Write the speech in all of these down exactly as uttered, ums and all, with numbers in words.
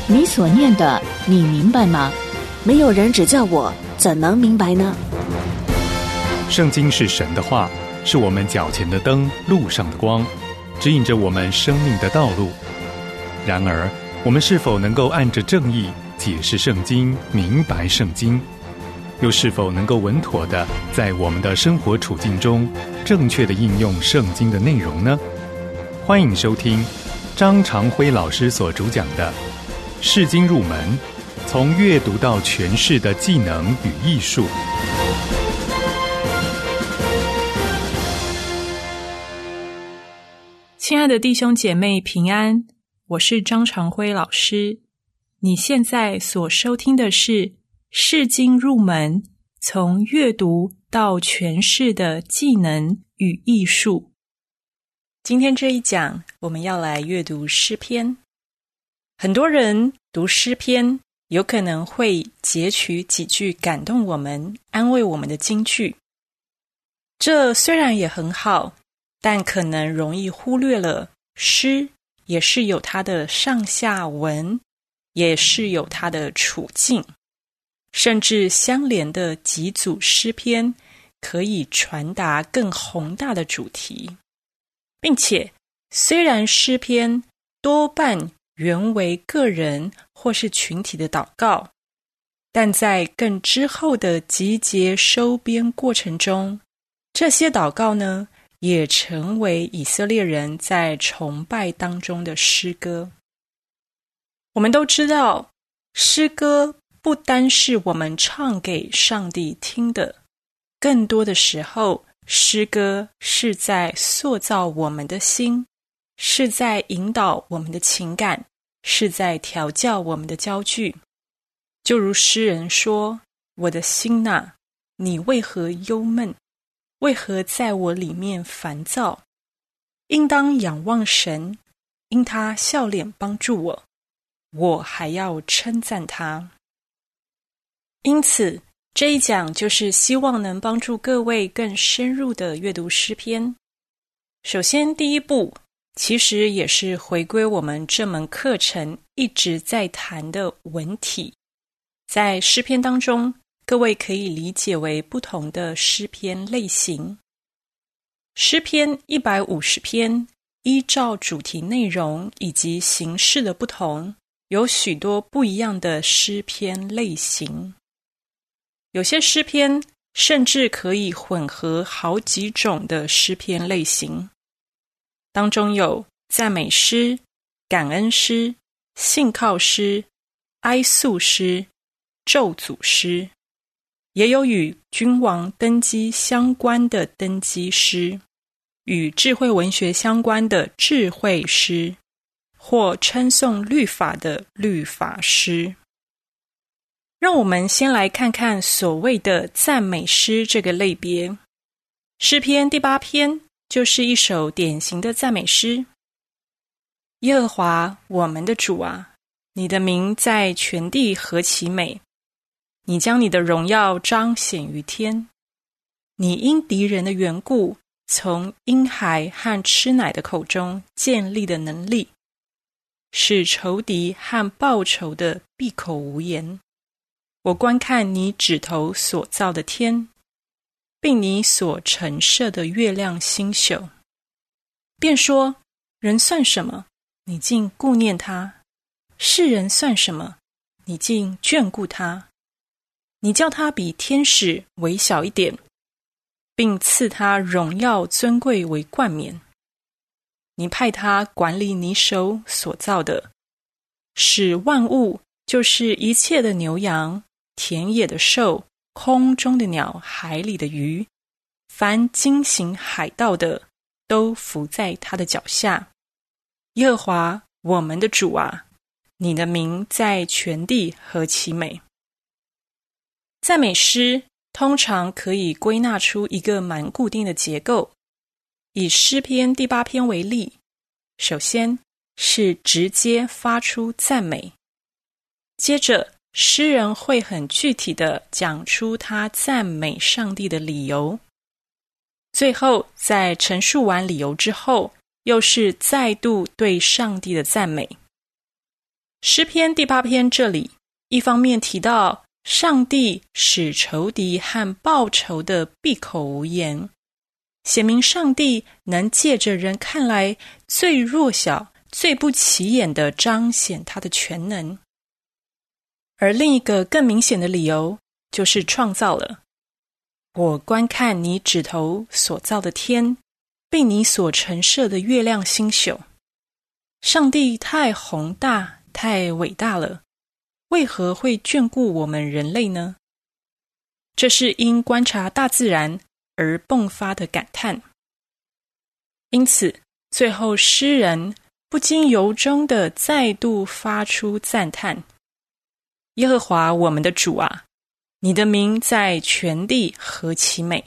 你所念的，你明白吗？ 没有人指教我，怎能明白呢？ 圣经是神的话，是我们脚前的灯，路上的光，指引着我们生命的道路。然而，我们是否能够按着正义解释圣经，明白圣经？又是否能够稳妥地在我们的生活处境中正确地应用圣经的内容呢？欢迎收听张长辉老师所主讲的《释经入门》，从阅读到诠释的技能与艺术。 亲爱的弟兄姐妹平安，我是张长辉老师。你现在所收听的是释经入门，从阅读到诠释的技能与艺术。今天这一讲，我们要来阅读诗篇。很多人读诗篇，有可能会截取几句感动我们、安慰我们的金句。这虽然也很好，但可能容易忽略了诗也是有它的上下文，也是有它的处境，甚至相连的几组诗篇可以传达更宏大的主题，并且虽然诗篇多半原为个人或是群体的祷告，但在更之后的集结收编过程中，这些祷告呢也成为以色列人在崇拜当中的诗歌。我们都知道，诗歌不单是我们唱给上帝听的，更多的时候，诗歌是在塑造我们的心，是在引导我们的情感，是在调教我们的焦距。就如诗人说：“我的心哪，你为何忧闷？为何在我里面烦躁？应当仰望神，因他笑脸帮助我，我还要称赞他。”因此，这一讲就是希望能帮助各位更深入的阅读诗篇。首先，第一步其实也是回归我们这门课程一直在谈的文体。在诗篇当中，各位可以理解为不同的诗篇类型。诗篇一百五十篇，依照主题内容以及形式的不同，有许多不一样的诗篇类型。有些诗篇甚至可以混合好几种的诗篇类型，当中有赞美诗、感恩诗、信靠诗、哀诉诗、咒诅诗，也有与君王登基相关的登基诗，与智慧文学相关的智慧诗，或称颂律法的律法诗。让我们先来看看所谓的赞美诗这个类别。诗篇第八篇就是一首典型的赞美诗。耶和华我们的主啊，你的名在全地何其美！你将你的荣耀彰显于天。你因敌人的缘故，从婴孩和吃奶的口中建立的能力，使仇敌和报仇的闭口无言。我观看你指头所造的天，并你所陈设的月亮星宿，便说：人算什么？你竟顾念他；世人算什么？你竟眷顾他。你叫他比天使微小一点，并赐他荣耀尊贵为冠冕。你派他管理你手所造的，使万物，就是一切的牛羊、田野的兽、空中的鸟、海里的鱼，凡经行海道的，都伏在他的脚下。耶和华我们的主啊，你的名在全地何其美！赞美诗通常可以归纳出一个蛮固定的结构。以诗篇第八篇为例，首先是直接发出赞美，接着诗人会很具体地讲出他赞美上帝的理由，最后在陈述完理由之后，又是再度对上帝的赞美。 诗篇第八篇这里，一方面提到上帝使仇敌和报仇的闭口无言，显明上帝能借着人看来最弱小、最不起眼的彰显他的全能。而另一个更明显的理由就是创造了。我观看你指头所造的天，并你所陈设的月亮星宿。上帝太宏大、太伟大了，为何会眷顾我们人类呢？这是因观察大自然而迸发的感叹。因此，最后诗人不禁由衷地再度发出赞叹：耶和华我们的主啊，你的名在全地何其美！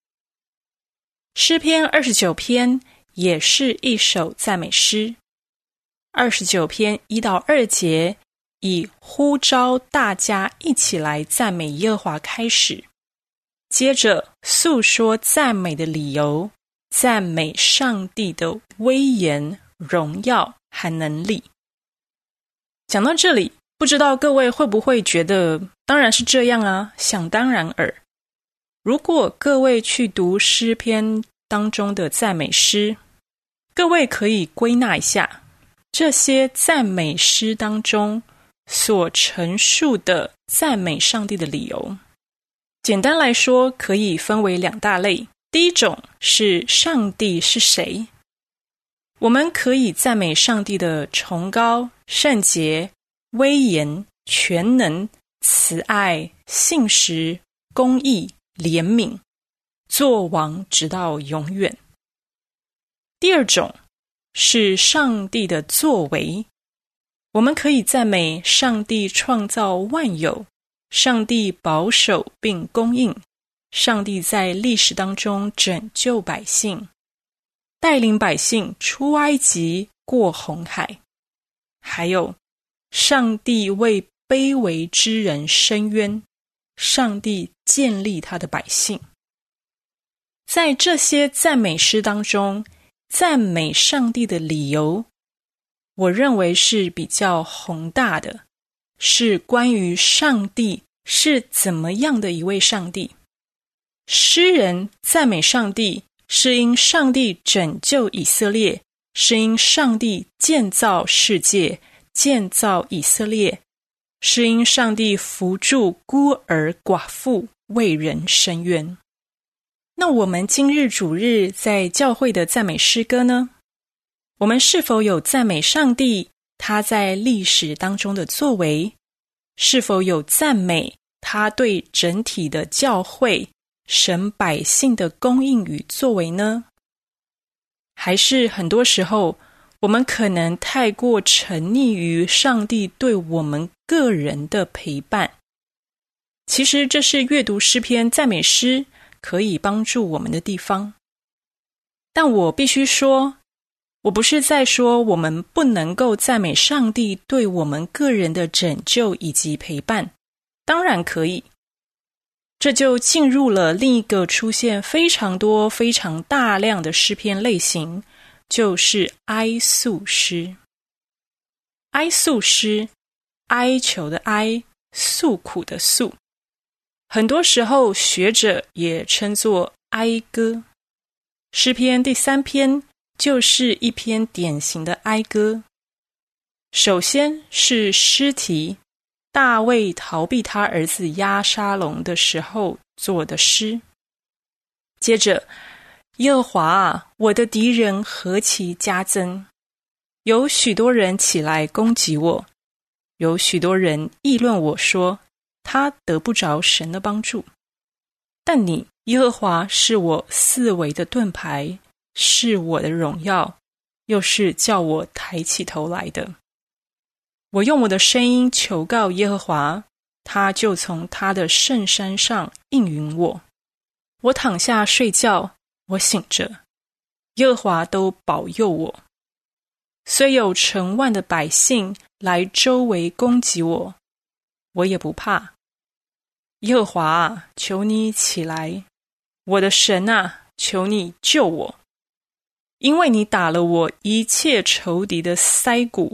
诗篇二十九篇也是一首赞美诗。二十九篇一到二节以呼召大家一起来赞美耶和华开始，接着诉说赞美的理由，赞美上帝的威严、荣耀和能力。讲到这里，不知道各位会不会觉得当然是这样啊，想当然耳。如果各位去读诗篇当中的赞美诗，各位可以归纳一下这些赞美诗当中所陈述的赞美上帝的理由。简单来说，可以分为两大类。第一种是上帝是谁，我们可以赞美上帝的崇高、圣洁、威严、全能、慈爱、信实、公义、怜悯，作王直到永远。第二种是上帝的作为，我们可以赞美上帝创造万有，上帝保守并供应，上帝在历史当中拯救百姓，带领百姓出埃及、过红海，还有上帝为卑微之人伸冤，上帝建立他的百姓。在这些赞美诗当中，赞美上帝的理由，我认为是比较宏大的，是关于上帝是怎么样的一位上帝。诗人赞美上帝，是因上帝拯救以色列，是因上帝建造世界，建造以色列，是因上帝扶助孤儿寡妇，为人伸冤。那我们今日主日在教会的赞美诗歌呢？我们是否有赞美上帝他在历史当中的作为？是否有赞美他对整体的教会、神百姓的供应与作为呢？还是很多时候我们可能太过沉溺于上帝对我们个人的陪伴？其实这是阅读诗篇赞美诗可以帮助我们的地方。但我必须说，我不是在说我们不能够赞美上帝对我们个人的拯救以及陪伴，当然可以。这就进入了另一个出现非常多非常大量的诗篇类型，就是哀诉诗。哀诉诗，哀求的哀，诉苦的诉，很多时候学者也称作哀歌。诗篇第三篇就是一篇典型的哀歌。首先是诗题，大卫逃避他儿子押沙龙的时候做的诗。接着，耶和华啊，我的敌人何其加增，有许多人起来攻击我，有许多人议论我说，他得不着神的帮助。但你耶和华是我四围的盾牌，是我的荣耀，又是叫我抬起头来的。我用我的声音求告耶和华，他就从他的圣山上应允我。我躺下睡觉，我醒着，耶和华都保佑我。虽有成万的百姓来周围攻击我，我也不怕。耶和华啊，求你起来，我的神啊，求你救我。因为你打了我一切仇敌的腮骨，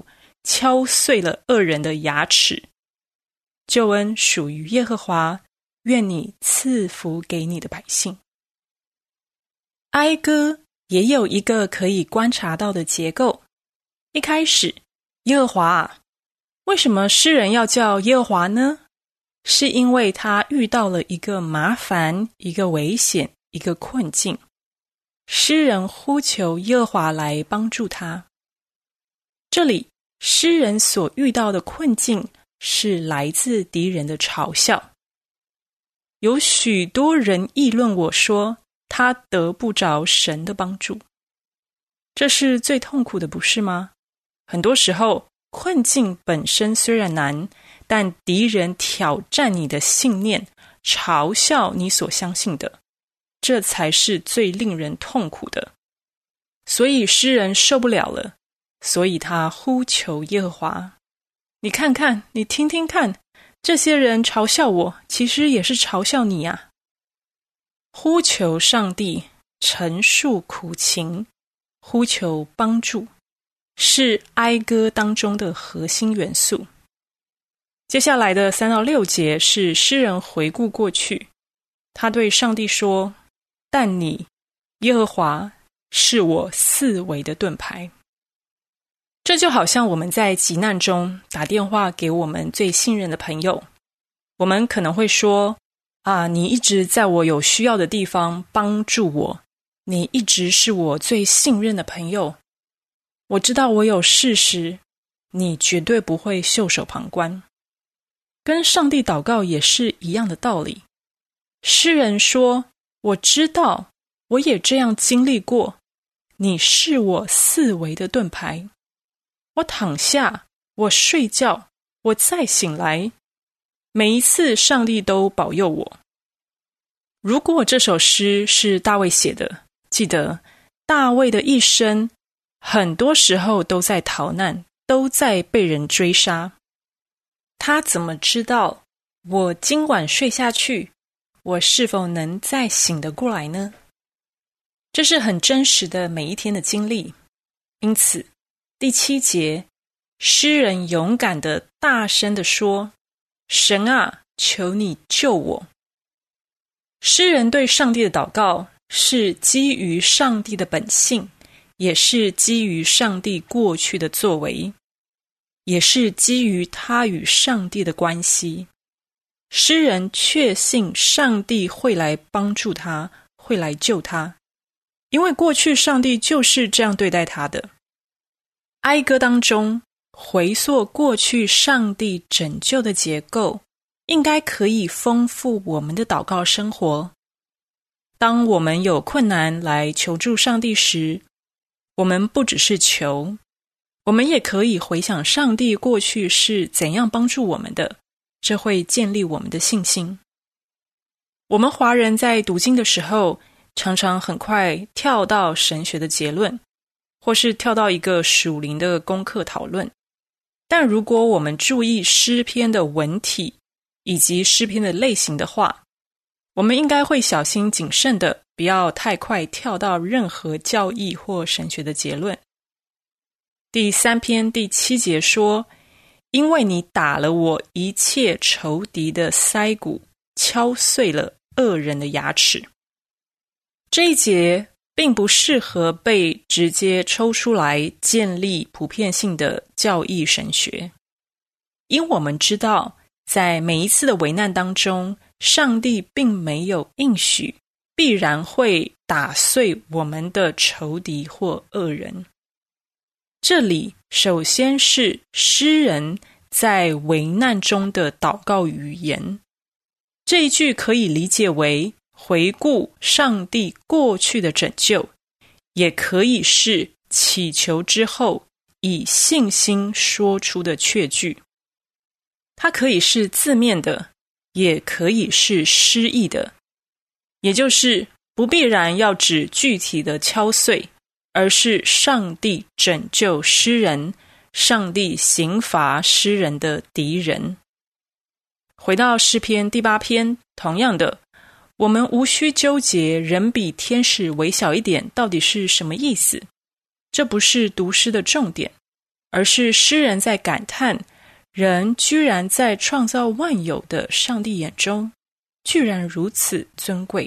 敲碎了恶人的牙齿。救恩属于耶和华，愿你赐福给你的百姓。哀歌也有一个可以观察到的结构。一开始，耶和华啊，为什么诗人要叫耶和华呢？是因为他遇到了一个麻烦，一个危险，一个困境。诗人呼求耶和华来帮助他。这里，诗人所遇到的困境是来自敌人的嘲笑。有许多人议论我说，他得不着神的帮助。这是最痛苦的，不是吗？很多时候，困境本身虽然难，但敌人挑战你的信念，嘲笑你所相信的，这才是最令人痛苦的。所以诗人受不了了，所以他呼求耶和华。你看看，你听听看，这些人嘲笑我，其实也是嘲笑你啊。呼求上帝，陈述苦情，呼求帮助，是哀歌当中的核心元素。接下来的三到六节是诗人回顾过去，他对上帝说，但你，耶和华，是我四围的盾牌。这就好像我们在急难中打电话给我们最信任的朋友，我们可能会说，啊，你一直在我有需要的地方帮助我，你一直是我最信任的朋友。我知道我有事时，你绝对不会袖手旁观。跟上帝祷告也是一样的道理。诗人说，我知道，我也这样经历过，你是我四围的盾牌。我躺下，我睡觉，我再醒来，每一次上帝都保佑我。如果这首诗是大卫写的，记得大卫的一生很多时候都在逃难，都在被人追杀。他怎么知道我今晚睡下去，我是否能再醒得过来呢？这是很真实的每一天的经历。因此第七节，诗人勇敢地大声地说，神啊，求你救我。诗人对上帝的祷告是基于上帝的本性，也是基于上帝过去的作为，也是基于他与上帝的关系。诗人确信上帝会来帮助他，会来救他，因为过去上帝就是这样对待他的。哀歌当中回溯过去上帝拯救的结构，应该可以丰富我们的祷告生活。当我们有困难来求助上帝时，我们不只是求，我们也可以回想上帝过去是怎样帮助我们的，这会建立我们的信心。我们华人在读经的时候，常常很快跳到神学的结论，或是跳到一个属灵的功课讨论。但如果我们注意诗篇的文体以及诗篇的类型的话，我们应该会小心谨慎的，不要太快跳到任何教义或神学的结论。第三篇第七节说，因为你打了我一切仇敌的腮骨，敲碎了恶人的牙齿。这一节并不适合被直接抽出来建立普遍性的教义神学，因我们知道在每一次的危难当中，上帝并没有应许必然会打碎我们的仇敌或恶人。这里首先是诗人在危难中的祷告语言，这一句可以理解为回顾上帝过去的拯救，也可以是祈求之后以信心说出的确据。它可以是字面的，也可以是诗意的，也就是不必然要指具体的敲碎，而是上帝拯救诗人，上帝刑罚诗人的敌人。回到诗篇第八篇，同样的，我们无需纠结人比天使微小一点到底是什么意思，这不是读诗的重点， 而是诗人在感叹，人居然在创造万有的上帝眼中，居然如此尊贵。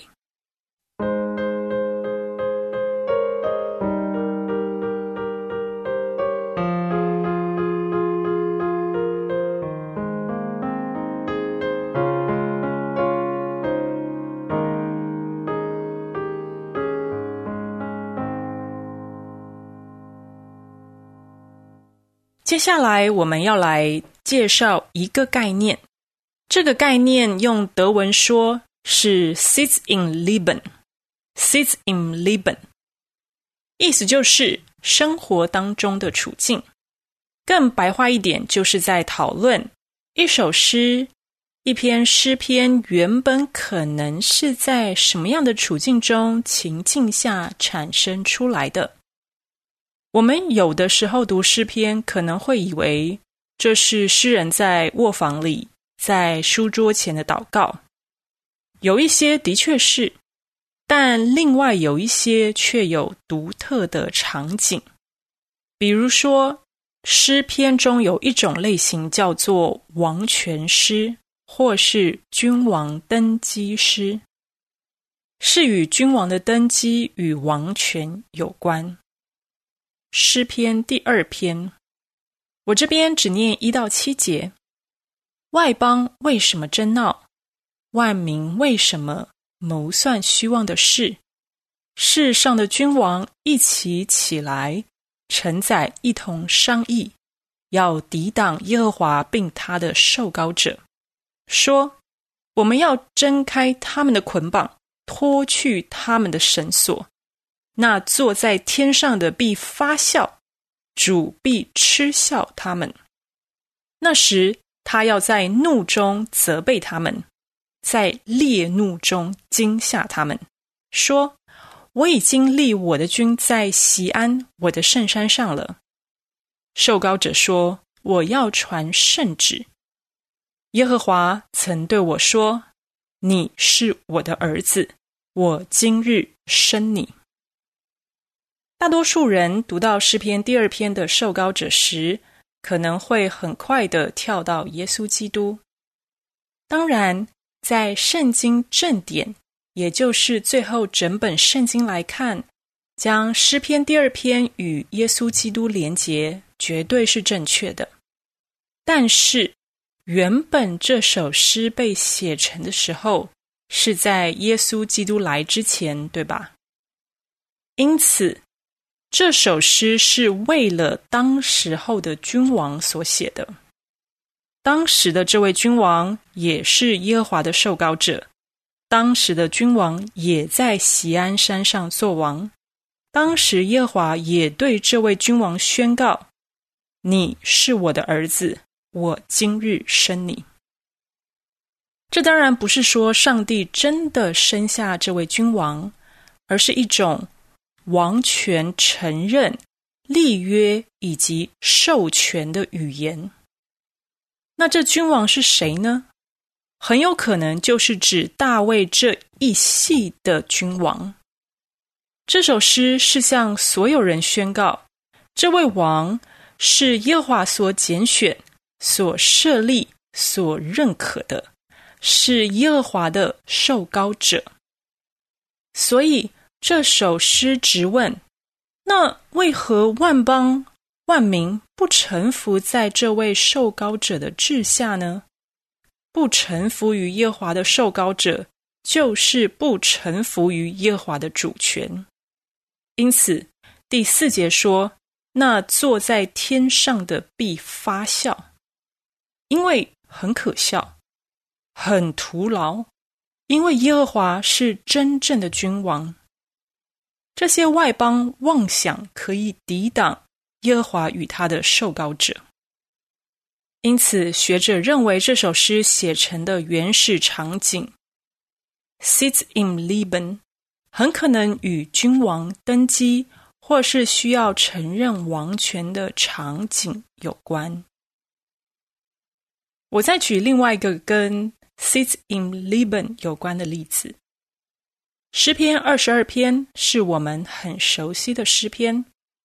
接下来我们要来介绍一个概念，这个概念用德文说是 sitz im Leben sitz im Leben， 意思就是生活当中的处境。更白话一点，就是在讨论一首诗、一篇诗篇原本可能是在什么样的处境中、情境下产生出来的。我们有的时候读诗篇，可能会以为这是诗人在卧房里、在书桌前的祷告。有一些的确是，但另外有一些却有独特的场景。比如说，诗篇中有一种类型叫做王权诗，或是君王登基诗，是与君王的登基与王权有关。诗篇第二篇，我这边只念一到七节。外邦为什么争闹？万民为什么谋算虚妄的事？世上的君王一起起来，臣宰一同商议，要抵挡耶和华并他的受膏者，说：我们要挣开他们的捆绑，脱去他们的绳索。那坐在天上的必发笑，主必嗤笑他们。那时他要在怒中责备他们，在烈怒中惊吓他们，说：我已经立我的君在锡安我的圣山上了。受膏者说：我要传圣旨。耶和华曾对我说：你是我的儿子，我今日生你。大多数人读到诗篇第二篇的受膏者时，可能会很快地跳到耶稣基督。当然，在圣经正典，也就是最后整本圣经来看，将诗篇第二篇与耶稣基督连结，绝对是正确的。但是，原本这首诗被写成的时候，是在耶稣基督来之前，对吧？因此，这首诗是为了当时候的君王所写的。当时的这位君王也是耶和华的受膏者，当时的君王也在锡安山上作王，当时耶和华也对这位君王宣告：你是我的儿子，我今日生你。这当然不是说上帝真的生下这位君王，而是一种王权承认、立约以及授权的语言。那这君王是谁呢？很有可能就是指大卫这一系的君王。这首诗是向所有人宣告，这位王是耶和华所拣选、所设立、所认可的，是耶和华的受膏者。所以这首诗直问：那为何万邦万民不臣服在这位受膏者的治下呢？不臣服于耶和华的受膏者，就是不臣服于耶和华的主权。因此第四节说：那坐在天上的必发笑，因为很可笑，很徒劳，因为耶和华是真正的君王。这些外邦妄想可以抵挡耶和华与他的受膏者。因此学者认为这首诗写成的原始场景 sitz im Leben 很可能与君王登基或是需要承认王权的场景有关。我再举另外一个跟 sitz im Leben 有关的例子。诗篇二十二篇是我们很熟悉的诗篇，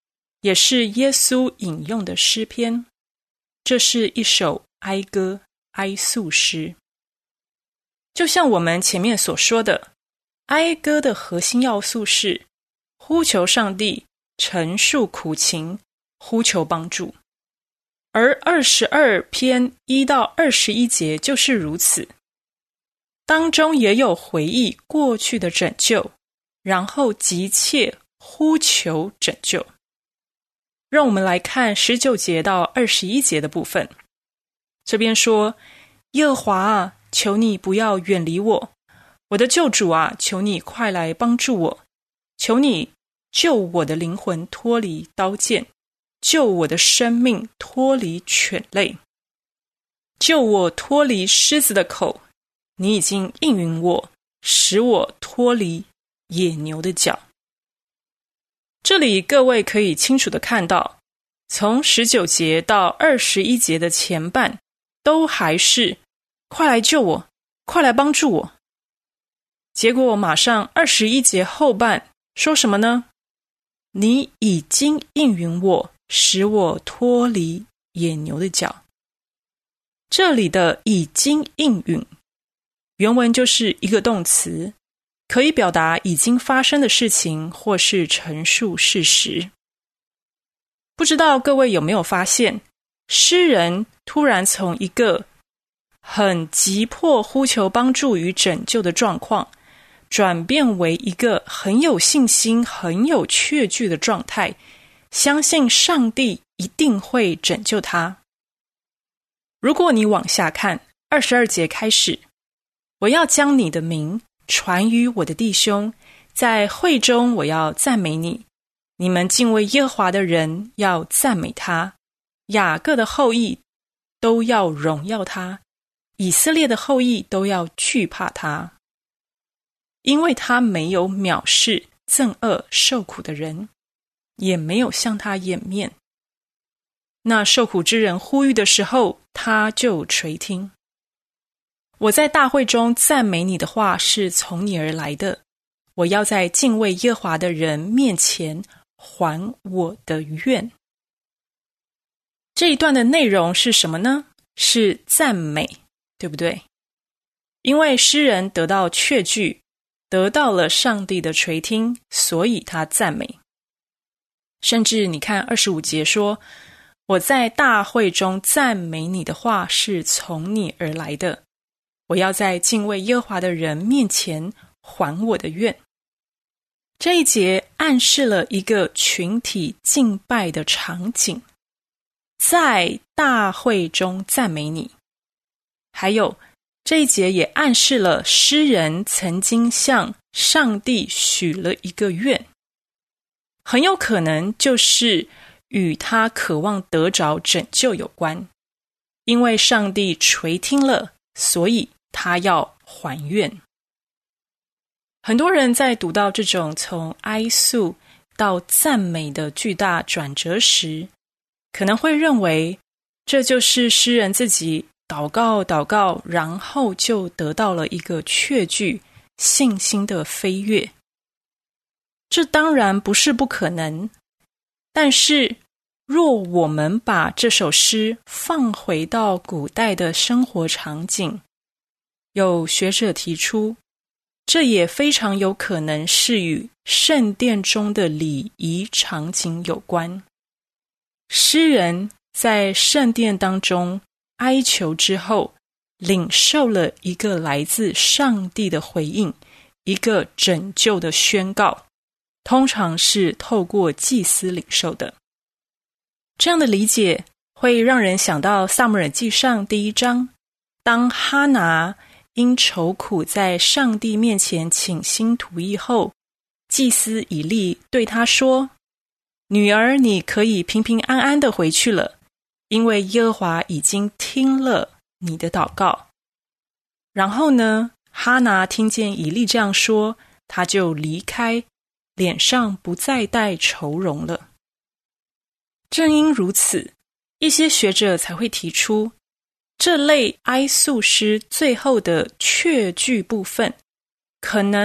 也是耶稣引用的诗篇。这是一首哀歌、哀诉诗。就像我们前面所说的，哀歌的核心要素是呼求上帝，陈述苦情，呼求帮助。而二十二篇一到二十一节就是如此，当中也有回忆过去的拯救，然后急切呼求拯救。让我们来看十九节到二十一节的部分。这边说，耶和华啊，求你不要远离我，我的救主啊，求你快来帮助我，求你救我的灵魂脱离刀剑，救我的生命脱离犬类，救我脱离狮子的口，你已经应允我，使我脱离野牛的角。这里各位可以清楚地看到，从十九节到二十一节的前半都还是快来救我，快来帮助我。结果马上二十一节后半说什么呢？你已经应允我，使我脱离野牛的角。这里的已经应允，原文就是一个动词，可以表达已经发生的事情，或是陈述事实。不知道各位有没有发现，诗人突然从一个很急迫呼求帮助与拯救的状况，转变为一个很有信心、很有确据的状态，相信上帝一定会拯救他。如果你往下看，二十二节开始，我要将你的名传于我的弟兄，在会中我要赞美你，你们敬畏耶和华的人要赞美他，雅各的后裔都要荣耀他，以色列的后裔都要惧怕他，因为他没有藐视憎恶受苦的人，也没有向他掩面。那受苦之人呼吁的时候，他就垂听。我在大会中赞美你的话是从你而来的，我要在敬畏耶和华的人面前还我的愿。这一段的内容是什么呢？是赞美，对不对？因为诗人得到确据，得到了上帝的垂听，所以他赞美。甚至你看二十五节说，我在大会中赞美你的话是从你而来的，我要在敬畏耶和华的人面前还我的愿。这一节暗示了一个群体敬拜的场景，在大会中赞美你。还有这一节也暗示了诗人曾经向上帝许了一个愿，很有可能就是与他渴望得着拯救有关，因为上帝垂听了，所以他要还愿。很多人在读到这种从哀诉到赞美的巨大转折时，可能会认为这就是诗人自己祷告祷告，然后就得到了一个确据信心的飞跃。这当然不是不可能，但是若我们把这首诗放回到古代的生活场景，有学者提出，这也非常有可能是与圣殿中的礼仪场景有关。诗人在圣殿当中哀求之后，领受了一个来自上帝的回应，一个拯救的宣告，通常是透过祭司领受的。这样的理解会让人想到撒母耳记上第一章，当哈拿因愁苦在上帝面前倾心吐意后，祭司以利对他说，女儿，你可以平平安安的回去了，因为耶和华已经听了你的祷告。然后呢，哈拿听见以利这样说，他就离开，脸上不再带愁容了。正因如此，一些学者才会提出，这类哀诉诗最后的确据部分，可能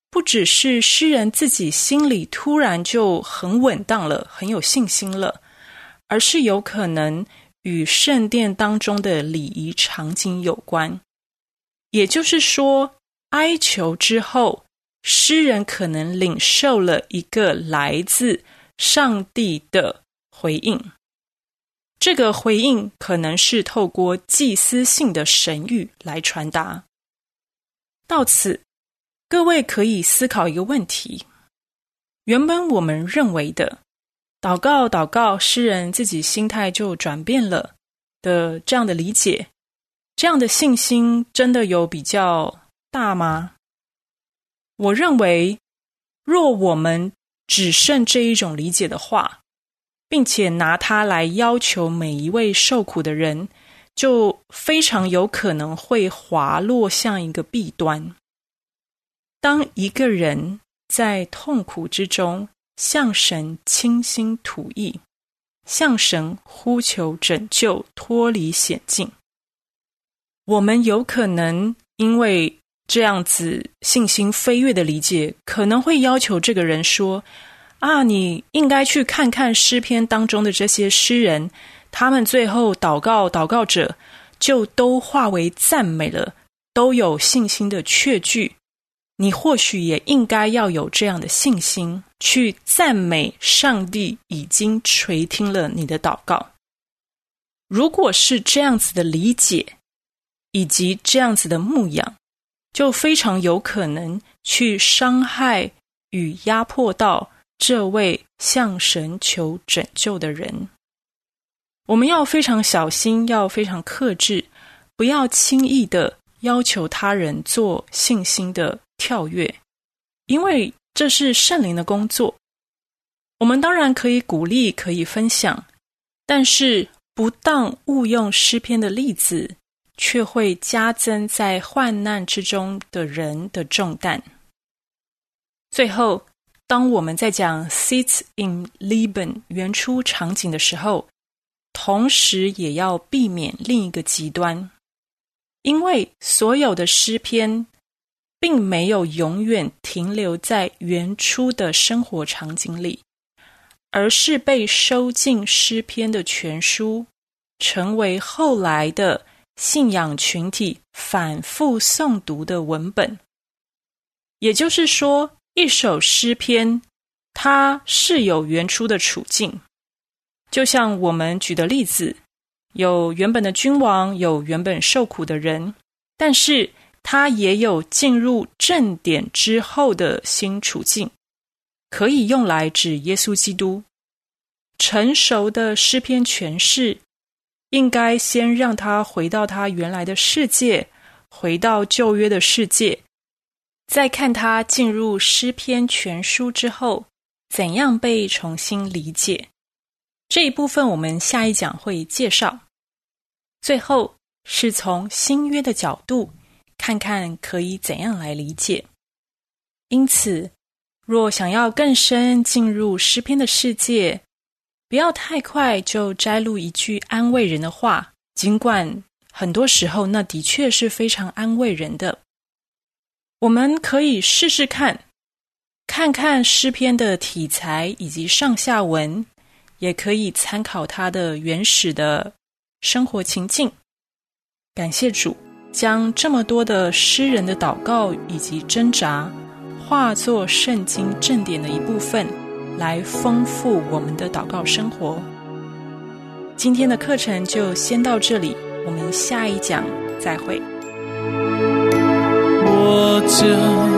不只是诗人自己心里突然就很稳当了，很有信心了，而是有可能与圣殿当中的礼仪场景有关。也就是说，哀求之后，诗人可能领受了一个来自上帝的回应。这个回应可能是透过祭司性的神谕来传达。到此，各位可以思考一个问题：原本我们认为的祷告祷告，诗人自己心态就转变了的这样的理解，这样的信心真的有比较大吗？我认为，若我们只剩这一种理解的话，并且拿它来要求每一位受苦的人，就非常有可能会滑落向一个弊端。当一个人在痛苦之中向神倾心吐意，向神呼求拯救，脱离险境，我们有可能因为这样子信心飞跃的理解，可能会要求这个人说，啊，你应该去看看诗篇当中的这些诗人，他们最后祷告祷告者就都化为赞美了，都有信心的确据。你或许也应该要有这样的信心，去赞美上帝已经垂听了你的祷告。如果是这样子的理解，以及这样子的牧养，就非常有可能去伤害与压迫到这位向神求拯救的人。我们要非常小心，要非常克制，不要轻易的要求他人做信心的跳跃，因为这是圣灵的工作。我们当然可以鼓励，可以分享，但是不当误用诗篇的例子，却会加增在患难之中的人的重担。最后，当我们在讲 Sitz im Leben 原初场景的时候，同时也要避免另一个极端，因为所有的诗篇并没有永远停留在原初的生活场景里，而是被收进诗篇的全书，成为后来的信仰群体反复诵读的文本。也就是说，一首诗篇它是有原初的处境，就像我们举的例子，有原本的君王，有原本受苦的人，但是它也有进入正典之后的新处境，可以用来指耶稣基督。成熟的诗篇诠释应该先让他回到他原来的世界，回到旧约的世界，再看他进入诗篇全书之后怎样被重新理解。这一部分我们下一讲会介绍。最后是从新约的角度看看可以怎样来理解。因此，若想要更深进入诗篇的世界，不要太快就摘录一句安慰人的话，尽管很多时候那的确是非常安慰人的。我们可以试试看，看看诗篇的题材以及上下文，也可以参考它的原始的生活情境。感谢主，将这么多的诗人的祷告以及挣扎化作圣经正典的一部分，来丰富我们的祷告生活。今天的课程就先到这里，我们下一讲再会。 我就